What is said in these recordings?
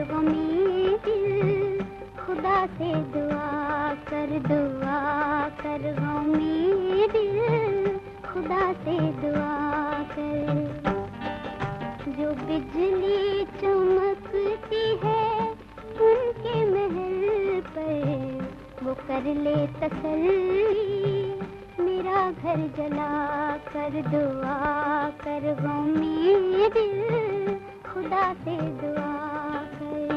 वो मेरे दिल, खुदा से दुआ कर वो मेरे दिल, खुदा से दुआ कर। जो बिजली चमकती है उनके महल पर, वो कर ले तसल्ली, मेरा घर जला कर वो मेरे दिल, खुदा से दुआ कर।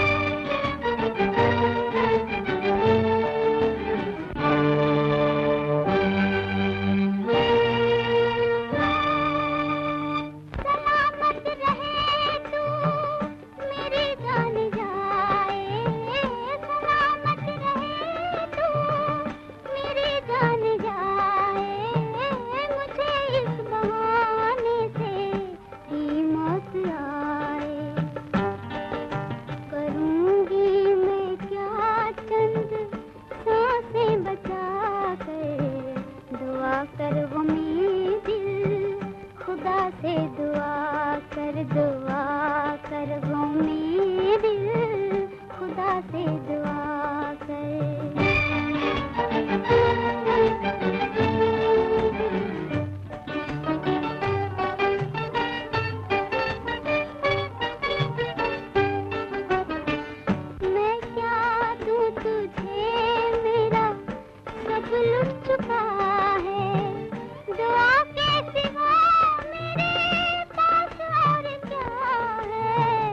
सलामत रहे तू मेरी जान जाए, सलामत रहे तू मेरी जान जाए, मुझे इस बहाने से ही मौत आए। करूंगी मैं क्या चंद सांसें बचा कर, दुआ कर वो मेरे दिल, खुदा से दुआ कर वो मेरे दिल, खुदा से दुआ कर। मैं क्या दूं तुझे, मेरा सब लुट चुका है, दुआ के सिवा मेरे पास और क्या है।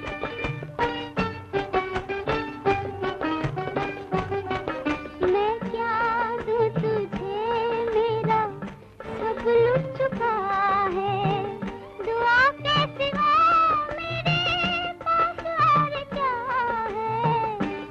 मैं क्या दूं तुझे, मेरा सब लुट चुका है, दुआ के सिवा मेरे पास और क्या है।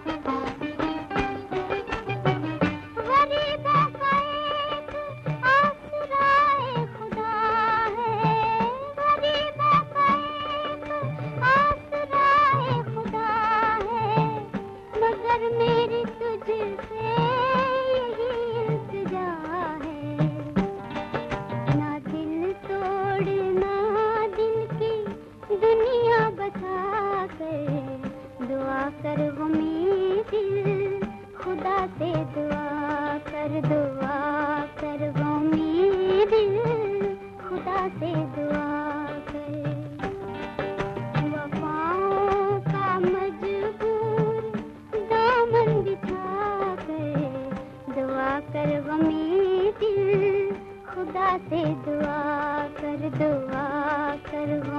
गरीबों का एक आसराए खुदा है, गरीबों का एक आसराए खुदा है, मगर मेरी तुझसे यही इल्तिजा है। ना दिल तोड़ना, दिल की दुनिया बसा कर, दुआ कर वो मेरे दिल, खुदा से दुआ कर वो मेरे दिल, खुदा से दुआ कर। वफाओं का मजबूर दामन बिछा कर, दुआ कर वो मेरे दिल, खुदा से दुआ कर वो